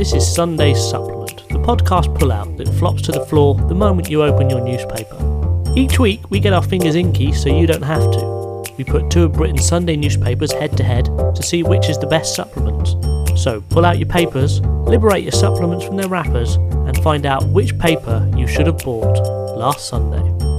This is Sunday's Supplement, the podcast pullout that flops to the floor the moment you open your newspaper. Each week we get our fingers inky so you don't have to. We put two of Britain's Sunday newspapers head to head to see which is the best supplement. So pull out your papers, liberate your supplements from their wrappers, and find out which paper you should have bought last Sunday.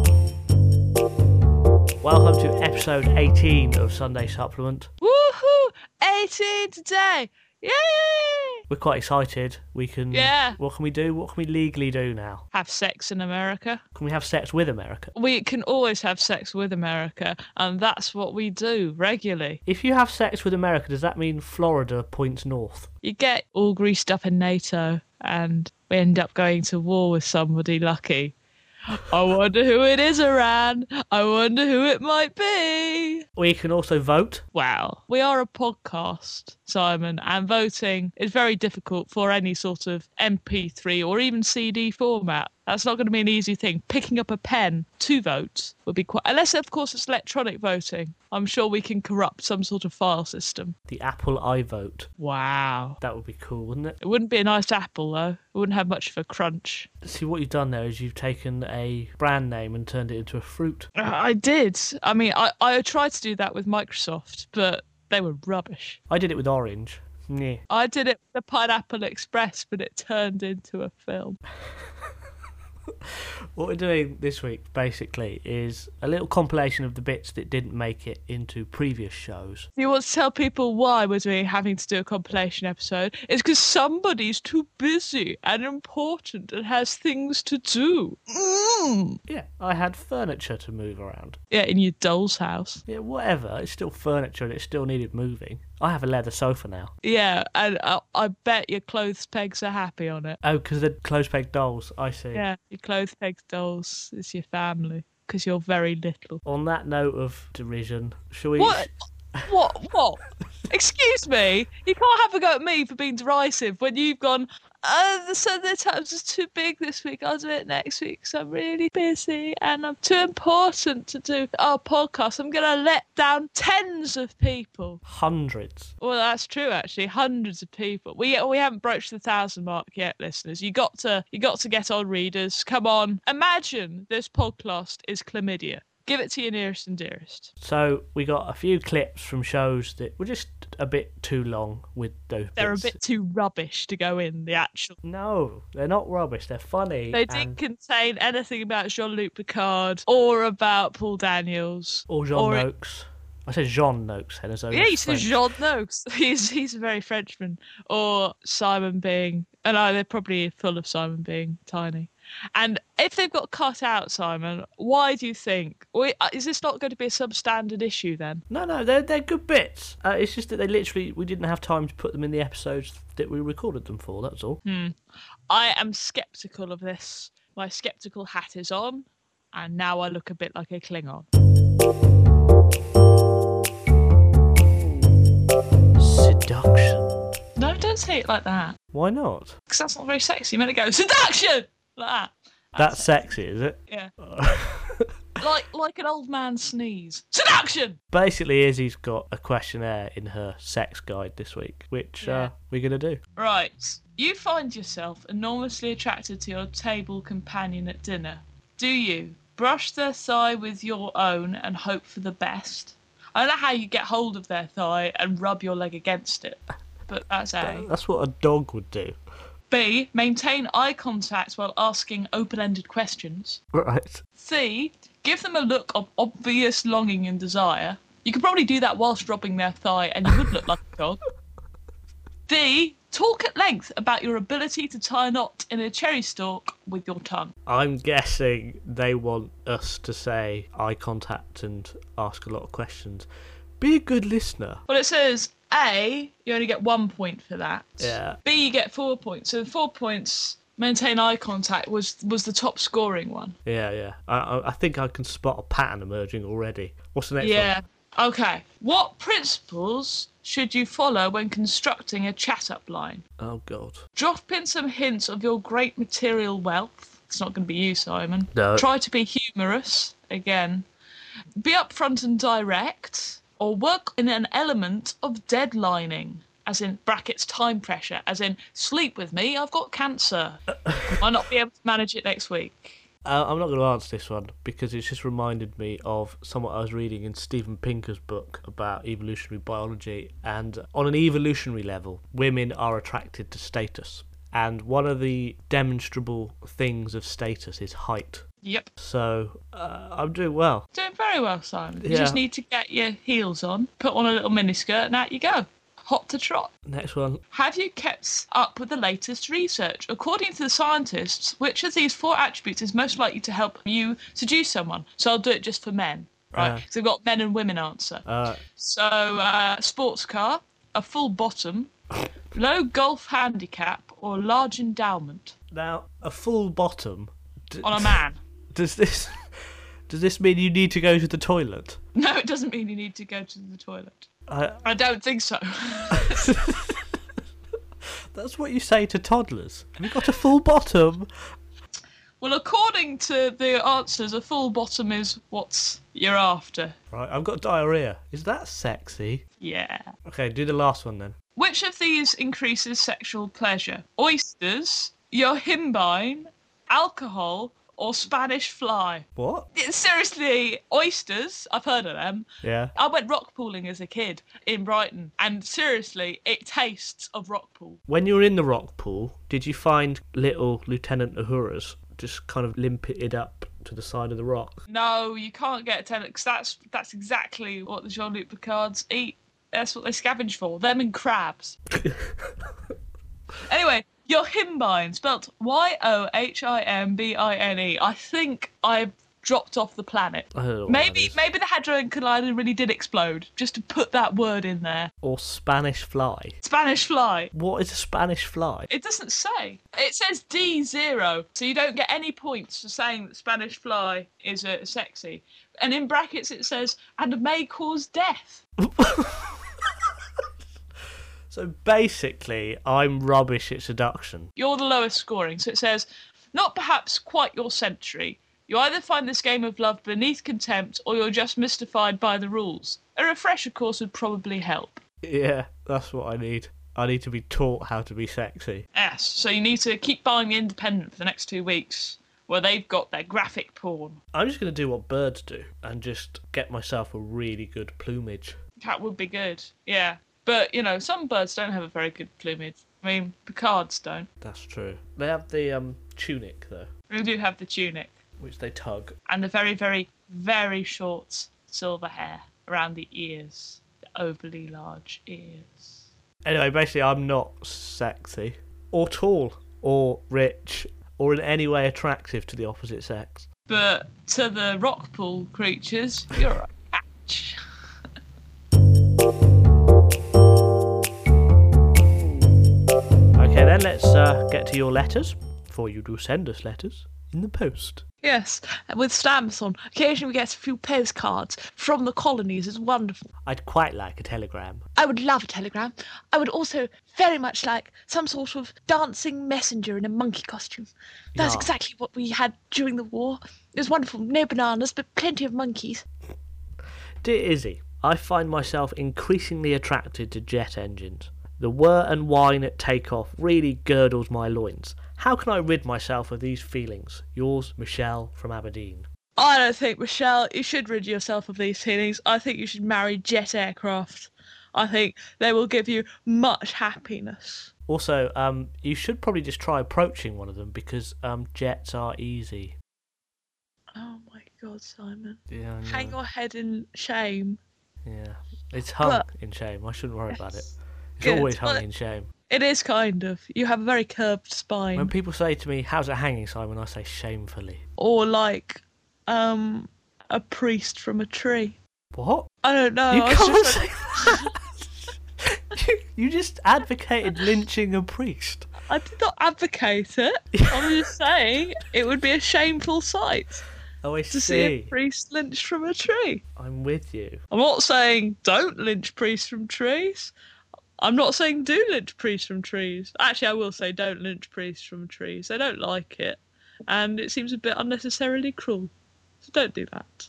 Welcome to episode 18 of Sunday Supplement. Woohoo! 18 today! Yay! We're quite excited. We can... Yeah. What can we do? What can we legally do now? Have sex in America. Can we have sex with America? We can always have sex with America, and that's what we do regularly. If you have sex with America, does that mean Florida points north? You get all greased up in NATO, and we end up going to war with somebody lucky. I wonder who it is, Iran. I wonder who it might be. We can also vote. Wow. We are a podcast, Simon, and voting is very difficult for any sort of MP3 or even CD format. That's not going to be an easy thing. Picking up a pen to vote would be quite... Unless, of course, it's electronic voting. I'm sure we can corrupt some sort of file system. The Apple iVote. Wow. That would be cool, wouldn't it? It wouldn't be a nice apple, though. It wouldn't have much of a crunch. See, what you've done there is you've taken a brand name and turned it into a fruit. I did. I mean, I tried to do that with Microsoft, but they were rubbish. I did it with Orange. Yeah. I did it with the Pineapple Express, but it turned into a film. What we're doing this week, basically, is a little compilation of the bits that didn't make it into previous shows. You want to tell people why we're having to do a compilation episode? It's because somebody's too busy and important and has things to do. Yeah, I had furniture to move around. Yeah, in your doll's house. Yeah, whatever. It's still furniture and it still needed moving. I have a leather sofa now. Yeah, and I bet your clothes pegs are happy on it. Oh, because they're clothes peg dolls, I see. Yeah, your clothes pegs dolls is your family, because you're very little. On that note of derision, shall we... What? What? Excuse me? You can't have a go at me for being derisive when you've gone, the Sunday Times is too big this week, I'll do it next week because I'm really busy and I'm too important to do our podcast. I'm going to let down tens of people. Hundreds. Well, that's true, actually. Hundreds of people. We haven't broached the 1,000 mark yet, listeners. You got to get on, readers. Come on. Imagine this podcast is chlamydia. Give it to your nearest and dearest. So we got a few clips from shows that were just a bit too long with those They're bits. a bit too rubbish to go in the actual... No, they're not rubbish. They're funny. They didn't contain anything about Jean-Luc Picard or about Paul Daniels. Or Jean Noakes. I said Jean Noakes. Yeah, you said Jean Noakes. He's a very Frenchman. Or Simon being... And they're probably full of Simon being tiny. And if they've got cut out, Simon, why do you think? Is this not going to be a substandard issue then? No, they're good bits. It's just that we didn't have time to put them in the episodes that we recorded them for, that's all. I am sceptical of this. My sceptical hat is on, and now I look a bit like a Klingon. Seduction. No, don't say it like that. Why not? Because that's not very sexy. You meant to go, seduction! Like that. That's sexy, is it? Yeah. like an old man sneeze. Seduction! Basically, Izzy's got a questionnaire in her sex guide this week, which we're going to do. Right. You find yourself enormously attracted to your table companion at dinner. Do you brush their thigh with your own and hope for the best? I don't know how you get hold of their thigh and rub your leg against it, but that's A. That's what a dog would do. B, maintain eye contact while asking open-ended questions. Right. C, give them a look of obvious longing and desire. You could probably do that whilst rubbing their thigh and you would look like a dog. D, talk at length about your ability to tie a knot in a cherry stalk with your tongue. I'm guessing they want us to say eye contact and ask a lot of questions. Be a good listener. Well, it says A, you only get 1 point for that. Yeah. B, you get 4 points. So 4 points, maintain eye contact, was the top scoring one. Yeah. I think I can spot a pattern emerging already. What's the next one? Yeah. Okay. What principles should you follow when constructing a chat-up line? Oh, God. Drop in some hints of your great material wealth. It's not going to be you, Simon. No. Try to be humorous, again. Be upfront and direct. Or work in an element of deadlining. as in brackets time pressure, as in sleep with me, I've got cancer. I might not be able to manage it next week. I'm not going to answer this one because it's just reminded me of something I was reading in Steven Pinker's book about evolutionary biology. And on an evolutionary level, women are attracted to status. And one of the demonstrable things of status is height. Yep. So I'm doing well. Doing very well, Simon. You Yeah. just need to get your heels on, put on a little miniskirt, and out you go. Hot to trot. Next one. Have you kept up with the latest research? According to the scientists, which of these 4 attributes is most likely to help you seduce someone? So I'll do it just for men, right? So we've got men and women answer. So sports car, a full bottom, low golf handicap, or large endowment Now, a full bottom. on a man. Does this mean you need to go to the toilet? No, it doesn't mean you need to go to the toilet. I don't think so. That's what you say to toddlers. Have you got a full bottom? Well, according to the answers, a full bottom is what you're after. Right, I've got diarrhea. Is that sexy? Yeah. Okay, do the last one then. Which of these increases sexual pleasure? Oysters, yohimbine, alcohol, or Spanish fly? What? Seriously, oysters, I've heard of them. Yeah. I went rock pooling as a kid in Brighton, and seriously, it tastes of rock pool. When you were in the rock pool, did you find little Lieutenant Uhuras just kind of limpet up to the side of the rock? No, you can't get a tenant, because that's exactly what the Jean-Luc Picards eat. That's what they scavenge for. Them and crabs. Anyway, yohimbine, spelt Yohimbine. I think I've dropped off the planet. I don't know what Maybe that is. the Hadron Collider really did explode, just to put that word in there. Or Spanish fly. Spanish fly. What is a Spanish fly? It doesn't say. It says D0, so you don't get any points for saying that Spanish fly is sexy. And in brackets it says, and may cause death. So basically, I'm rubbish at seduction. You're the lowest scoring, so it says, not perhaps quite your century. You either find this game of love beneath contempt, or you're just mystified by the rules. A refresher course would probably help. Yeah, that's what I need. I need to be taught how to be sexy. Yes, so you need to keep buying The Independent for the next 2 weeks, where they've got their graphic porn. I'm just going to do what birds do and just get myself a really good plumage. That would be good, yeah. But, you know, some birds don't have a very good plumage. I mean, Picards don't. That's true. They have the tunic, though, They do have the tunic. which they tug. And the very, very, very short silver hair around the ears. The overly large ears. Anyway, basically, I'm not sexy, or tall, or rich, or in any way attractive to the opposite sex. But to the rock pool creatures, you're a catch. Okay, then let's get to your letters, for you do send us letters in the post. Yes, with stamps on. Occasionally we get a few postcards from the colonies. It's wonderful. I'd quite like a telegram. I would love a telegram. I would also very much like some sort of dancing messenger in a monkey costume. That's Yeah. exactly what we had during the war. It was wonderful. No bananas, but plenty of monkeys. Dear Izzy, I find myself increasingly attracted to jet engines. The whir and whine at takeoff really girdles my loins. How can I rid myself of these feelings? Yours, Michelle from Aberdeen. I don't think, Michelle, you should rid yourself of these feelings. I think you should marry jet aircraft. I think they will give you much happiness. Also, you should probably just try approaching one of them because jets are easy. Oh my God, Simon. Yeah, I know. Hang your head in shame. Yeah, it's hung But- in shame. I shouldn't worry about it. Yes. It's Good. always hung Well, in shame. It is kind of. You have a very curved spine. When people say to me, "How's it hanging, Simon?" I say shamefully. Or like a priest from a tree. What? I don't know. You I was can't just say that. You just advocated lynching a priest. I did not advocate it. I was just saying it would be a shameful sight Oh, I to see a see. priest lynched from a tree. I'm with you. I'm not saying don't lynch priests from trees. I'm not saying do lynch priests from trees. Actually, I will say don't lynch priests from trees. They don't like it. And it seems a bit unnecessarily cruel. So don't do that.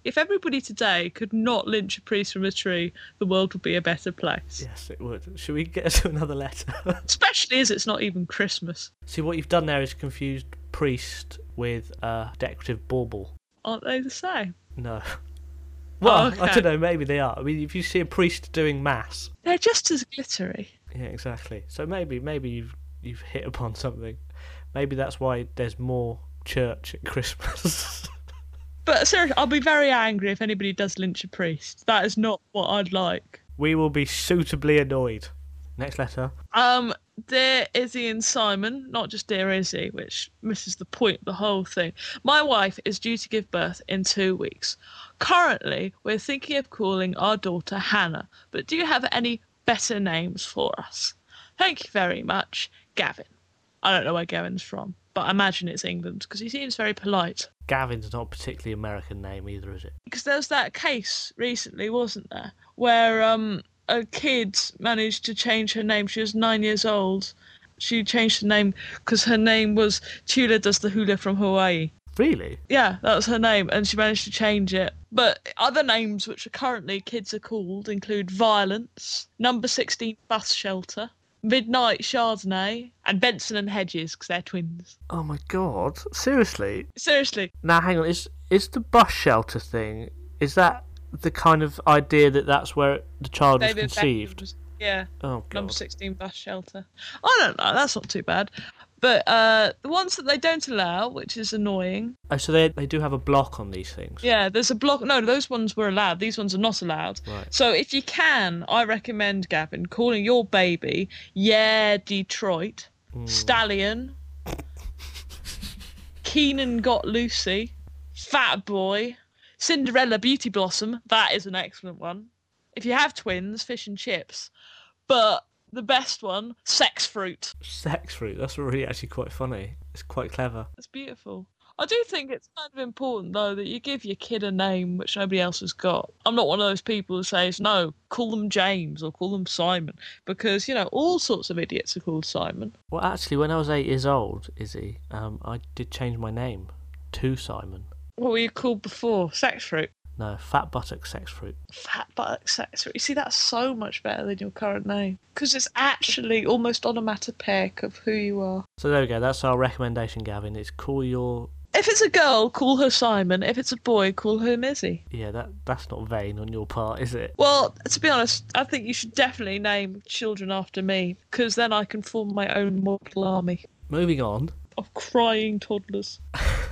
if everybody today could not lynch a priest from a tree, the world would be a better place. Yes, it would. Should we get to another letter? Especially as it's not even Christmas. See, what you've done there is confused priest with decorative bauble. Aren't they the same? No. Well, okay. I don't know, maybe they are. I mean, if you see a priest doing mass... They're just as glittery. Yeah, exactly. So maybe you've hit upon something. Maybe that's why there's more church at Christmas. But seriously, I'll be very angry if anybody does lynch a priest. That is not what I'd like. We will be suitably annoyed. Next letter. Dear Izzy and Simon, not just Dear Izzy, which misses the point of the whole thing. My wife is due to give birth in 2 weeks. Currently, we're thinking of calling our daughter Hannah, but do you have any better names for us? Thank you very much, Gavin. I don't know where Gavin's from, but I imagine it's England, because he seems very polite. Gavin's not a particularly American name either, is it? Because there was that case recently, wasn't there, where a kid managed to change her name. She was 9 years old. She changed her name because her name was Tula Does the Hula from Hawaii. Really? Yeah, that was her name, and she managed to change it. But other names which are currently kids are called include Violence, Number 16 Bus Shelter, Midnight Chardonnay, and Benson and Hedges, because they're twins. Oh my god. Seriously? Seriously. Now, hang on. Is the bus shelter thing, is that the kind of idea that that's where the child was conceived? Beckham was, yeah. Oh, God. Number 16 Bus Shelter. I don't know, that's not too bad. But the ones that they don't allow, which is annoying. Oh, so they do have a block on these things? Yeah, there's a block. No, those ones were allowed. These ones are not allowed. Right. So if you can, I recommend, Gavin, calling your baby Detroit, Stallion, Keenan Got Lucy, Fat Boy, Cinderella Beauty Blossom. That is an excellent one. If you have twins, Fish and Chips. But the best one, Sex Fruit. Sex Fruit? That's really actually quite funny. It's quite clever. It's beautiful. I do think it's kind of important, though, that you give your kid a name which nobody else has got. I'm not one of those people who says, no, call them James or call them Simon, because, you know, all sorts of idiots are called Simon. Well, actually, when I was 8 years old, Izzy, I did change my name to Simon. What were you called before? Sex Fruit? No, Fat Buttock Sex Fruit. Fat Buttock Sex Fruit. You see, that's so much better than your current name, because it's actually almost onomatopoeic of who you are. So there we go. That's our recommendation, Gavin. Is call your... If it's a girl, call her Simon. If it's a boy, call her Mizzy. Yeah, that's not vain on your part, is it? Well, to be honest, I think you should definitely name children after me, because then I can form my own model army Moving on. of crying toddlers.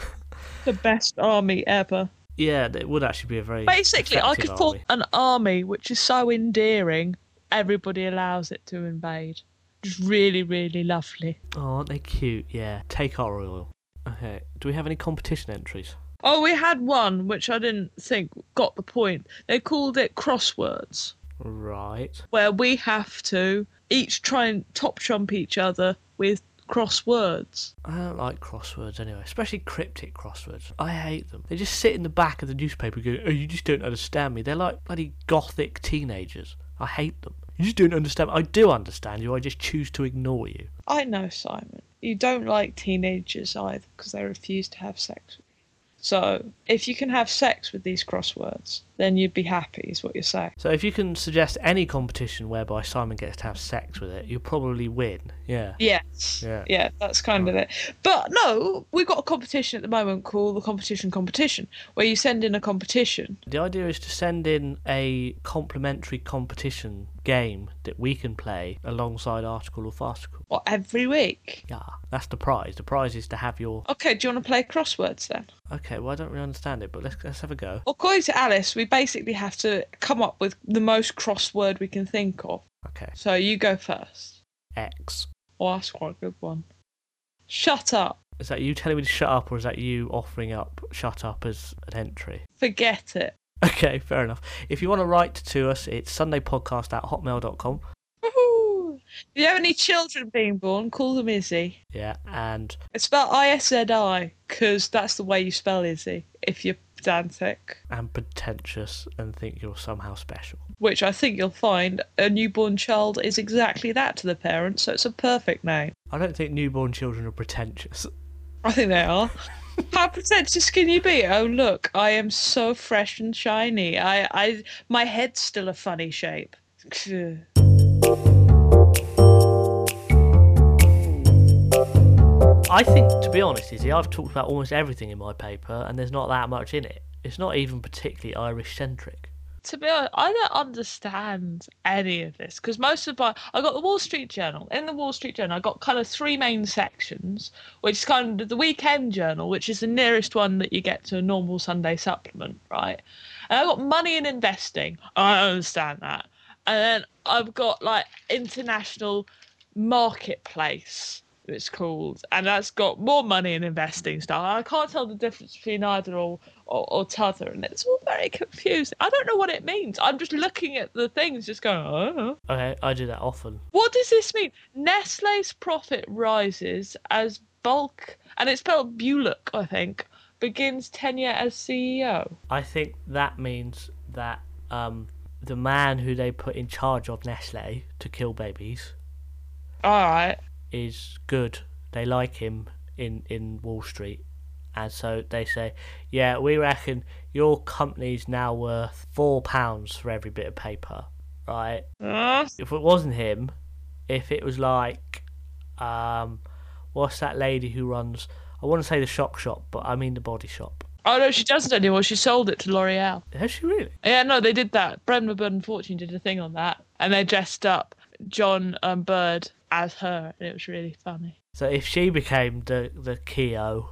The best army ever. Yeah, it would actually be a very Basically, I could effective form army. an army which is so endearing, everybody allows it to invade. Just really, really lovely. Oh, aren't they cute? Yeah. Take our oil. Okay. Do we have any competition entries? Oh, we had one which I didn't think got the point. They called it crosswords, Right. where we have to each try and top trump each other with crosswords. I don't like crosswords anyway, especially cryptic crosswords. I hate them. They just sit in the back of the newspaper going, oh, you just don't understand me. They're like bloody gothic teenagers. I hate them. You just don't understand. I do understand you. I just choose to ignore you. I know, Simon. You don't like teenagers either because they refuse to have sex with you. So, if you can have sex with these crosswords, then you'd be happy, is what you're saying. So if you can suggest any competition whereby Simon gets to have sex with it, you'll probably win. Yeah. Yes. Yeah. Yeah, that's kind of it. But no, we've got a competition at the moment called the Competition, where you send in a competition. The idea is to send in a complimentary competition game that we can play alongside Article or Farcical. What, every week? Yeah, that's the prize. The prize is to have your... Okay, do you want to play crosswords then? Okay, well, I don't really understand it, but let's have a go. According to Alice, we basically have to come up with the most crossword we can think of. Okay. So you go first. X. Oh, that's quite a good one. Shut up. Is that you telling me to shut up, or is that you offering up shut up as an entry? Forget it. Okay, fair enough. If you want to write to us, it's sundaypodcast@hotmail.com. Woohoo! If you have any children being born, call them Izzy. Yeah, and It's spelled ISZI, because that's the way you spell Izzy, if you're pedantic. pretentious and think you're somehow special. Which I think you'll find a newborn child is exactly that to the parents, so it's a perfect name. I don't think newborn children are pretentious. I think they are. How pretentious can you be? Oh, look, I am so fresh and shiny. My head's still a funny shape. I think, to be honest, Izzy, I've talked about almost everything in my paper, and there's not that much in it. It's not even particularly Irish-centric. To be honest, I don't understand any of this because most of I got the Wall Street Journal. In the Wall Street Journal, I got kind of three main sections, which is kind of the Weekend Journal, which is the nearest one that you get to a normal Sunday supplement, right? And I got money and investing. I don't understand that. And then I've got like international marketplace, it's called, and that's got more money and investing stuff. I can't tell the difference between either or t'other, and it's all very confusing. I don't know what it means. I'm just looking at the things, just going, oh. Okay, I do that often. What does this mean? Nestle's profit rises as bulk, and it's spelled Bullock, I think, begins tenure as CEO. I think that means that the man who they put in charge of Nestle to kill babies All right. is good. They like him in Wall Street. And so they say, yeah, we reckon your company's now worth £4 for every bit of paper, right? If it wasn't him, if it was like, what's that lady who runs, I want to say the shop, but I mean the body shop. Oh, no, she doesn't anymore. She sold it to L'Oreal. Has she really? Yeah, no, they did that. Brenda Bird and Fortune did a thing on that. And they dressed up John Bird as her, and it was really funny. So if she became the CEO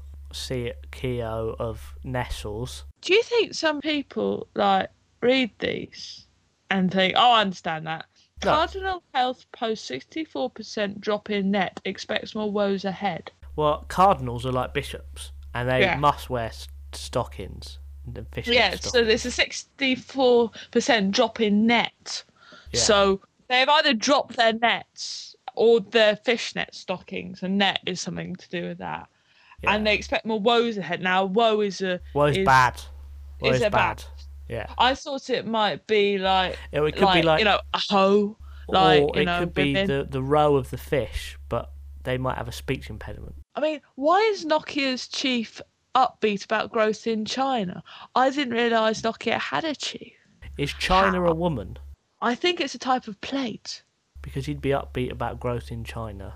of Nestle's... Do you think some people, like, read these and think, oh, I understand that. No. Cardinal Health posts 64% drop in net, expects more woes ahead. Well, cardinals are like bishops, and they must wear stockings and fishnet stockings. So there's a 64% drop in net. Yeah. So they've either dropped their nets or their fishnet stockings, and net is something to do with that. Yeah. And they expect more woes ahead. Now, woe is bad. Woe is bad. Yeah. I thought it might be like... It could be like... a hoe. Like, or it could be the row of the fish, but they might have a speech impediment. I mean, why is Nokia's chief upbeat about growth in China? I didn't realise Nokia had a chief. Is China a woman? I think it's a type of plate. Because he'd be upbeat about growth in China.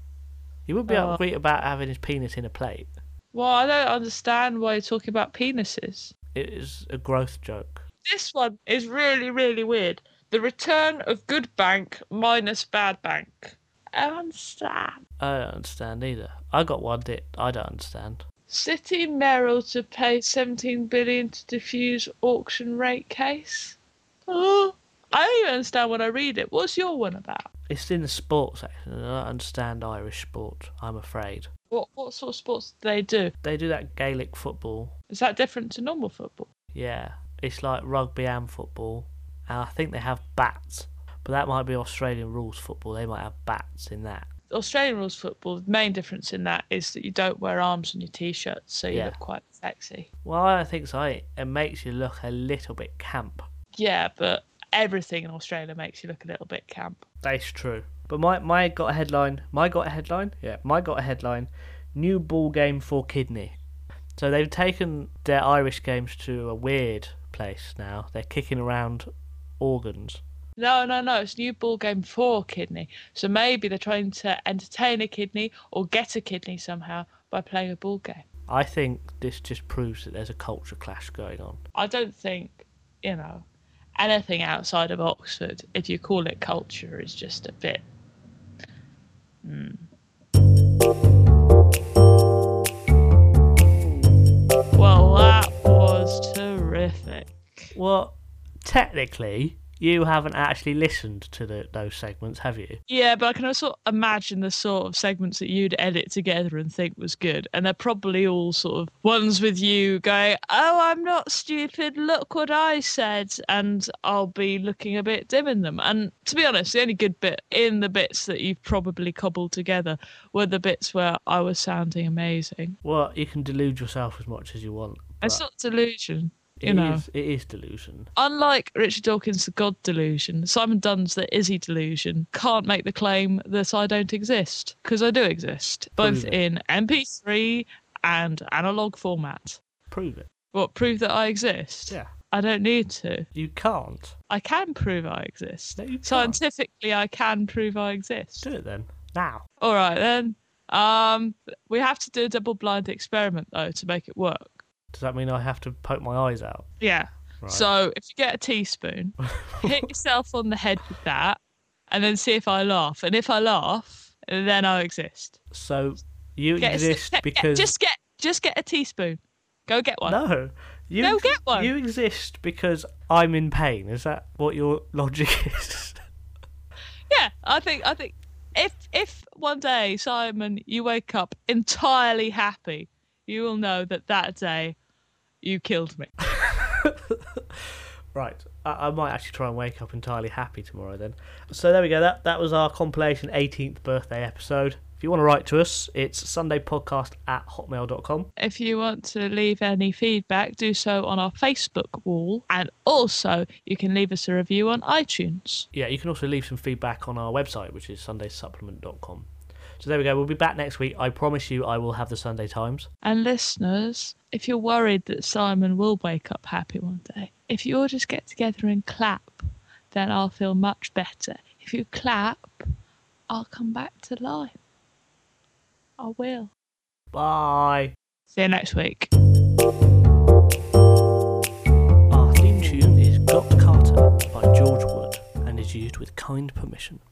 He would be upbeat about having his penis in a plate. Well, I don't understand why you're talking about penises. It is a growth joke. This one is really, really weird. The return of good bank minus bad bank. I don't understand. I don't understand either. I got one that I don't understand. City Merrill to pay $17 billion to defuse auction rate case. Oh, I don't even understand when I read it. What's your one about? It's in the sports section, and I don't understand Irish sport, I'm afraid. What sort of sports do they do? They do that Gaelic football. Is that different to normal football? Yeah, it's like rugby and football. And I think they have bats. But that might be Australian rules football. They might have bats in that. Australian rules football, the main difference in that is that you don't wear arms on your T-shirts, so you look quite sexy. Well, I don't think so. It makes you look a little bit camp. Yeah, but everything in Australia makes you look a little bit camp. That's true. But my got a headline. Yeah, my got a headline. New ball game for kidney. So they've taken their Irish games to a weird place now. They're kicking around organs. No, it's a new ball game for kidney. So maybe they're trying to entertain a kidney or get a kidney somehow by playing a ball game. I think this just proves that there's a culture clash going on. I don't think, anything outside of Oxford, if you call it culture, is just a bit... Well, that was terrific. Well, technically, you haven't actually listened to those segments, have you? Yeah, but I can also imagine the sort of segments that you'd edit together and think was good. And they're probably all sort of ones with you going, oh, I'm not stupid, look what I said. And I'll be looking a bit dim in them. And to be honest, the only good bit in the bits that you've probably cobbled together were the bits where I was sounding amazing. Well, you can delude yourself as much as you want. It's not delusion. It is delusion. Unlike Richard Dawkins' The God Delusion, Simon Dunn's The Izzy Delusion can't make the claim that I don't exist, because I do exist, both in MP3 and analog format. Prove it. What, prove that I exist? Yeah. I don't need to. You can't. I can prove I exist. No, you can't. Scientifically, I can prove I exist. Do it then. Now. All right, then. We have to do a double-blind experiment, though, to make it work. Does that mean I have to poke my eyes out? Yeah. Right. So if you get a teaspoon, hit yourself on the head with that, and then see if I laugh. And if I laugh, then I exist. So you exist because... Just get a teaspoon. Go get one. No. Go get one. You exist because I'm in pain. Is that what your logic is? Yeah, I think if one day, Simon, you wake up entirely happy, you will know that day you killed me. Right. I might actually try and wake up entirely happy tomorrow then. So there we go. That was our compilation 18th birthday episode. If you want to write to us, it's sundaypodcast@hotmail.com. If you want to leave any feedback, do so on our Facebook wall. And also, you can leave us a review on iTunes. Yeah, you can also leave some feedback on our website, which is sundaysupplement.com. So there we go. We'll be back next week. I promise you I will have the Sunday Times. And listeners, if you're worried that Simon will wake up happy one day, if you all just get together and clap, then I'll feel much better. If you clap, I'll come back to life. I will. Bye. See you next week. Our theme tune is Got Carter by George Wood and is used with kind permission.